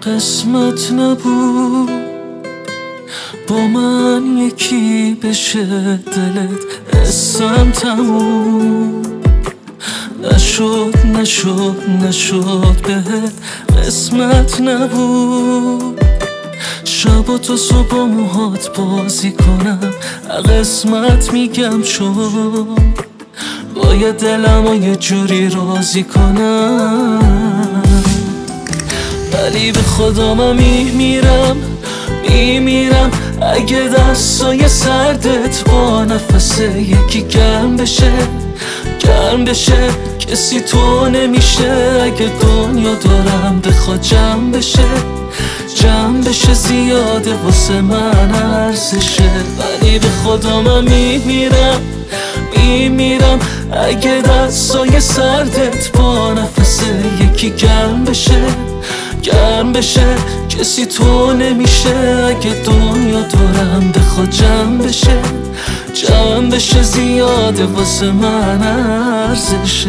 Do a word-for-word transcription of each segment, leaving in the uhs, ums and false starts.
قسمت نبود با من یکی بشه دلت، اسم تموم نشد نشد نشد بهت قسمت نبود. شب تا صبح موهات بازی کنم قسمت میگم، چون باید دلمو یه جوری راضی کنم. ولی به خدا من میمیرم میمیرم اگه دستای سردت با نفس یکی گرم بشه گرم بشه. کسی تو نمیشه اگه دنیا دارم بخواد جمع بشه جمع بشه، زیاده واسه من ارزشه. ولی به خدا من میمیرم میمیرم اگه دستای سردت با نفس یکی گرم بشه گرم بشه. کسی تو نمیشه اگه دنیا دارم بخواد جمع بشه جمع بشه، زیاده واسه من ارزشه.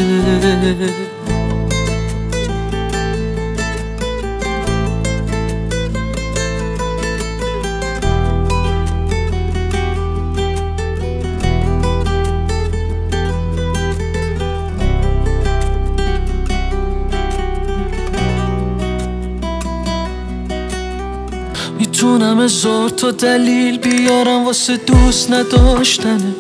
میتونم هزار تا دلیل بیارم واسه دوست نداشتنه،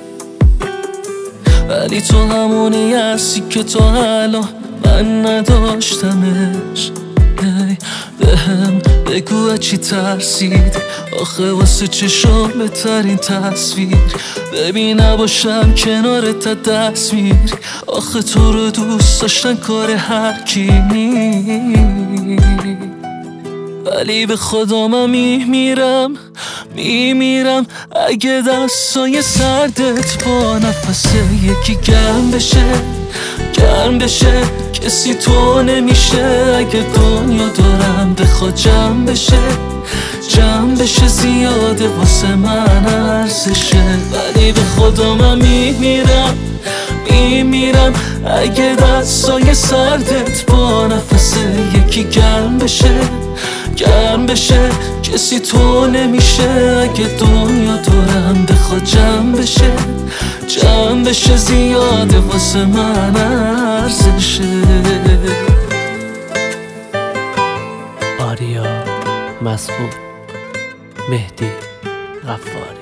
ولی تو همونی هستی که تا الان من نداشتمش. بهم بگو چی ترسید آخه واسه چشام بهترین تصویر. ببین نباشم کنارت دست میری، آخه تو رو دوست داشتن کار هر کی نیست. ولی به خدا من میمیرم میمیرم اگه دستای سردت با نفس یکی گرم بشه گرم بشه. کسی تو نمیشه اگه دنیا دارم بخواد جمع بشه جمع بشه، زیاده واسه من ارزشه. ولی به خدا من میمیرم میمیرم اگه دستای سردت با نفس یکی گرم بشه گرم بشه. کسی تو نمیشه اگه دنیا دارم بخواد جمع بشه جمع بشه، زیاده واسه من ارزشه. آریا مسعود، مهدی غفاری.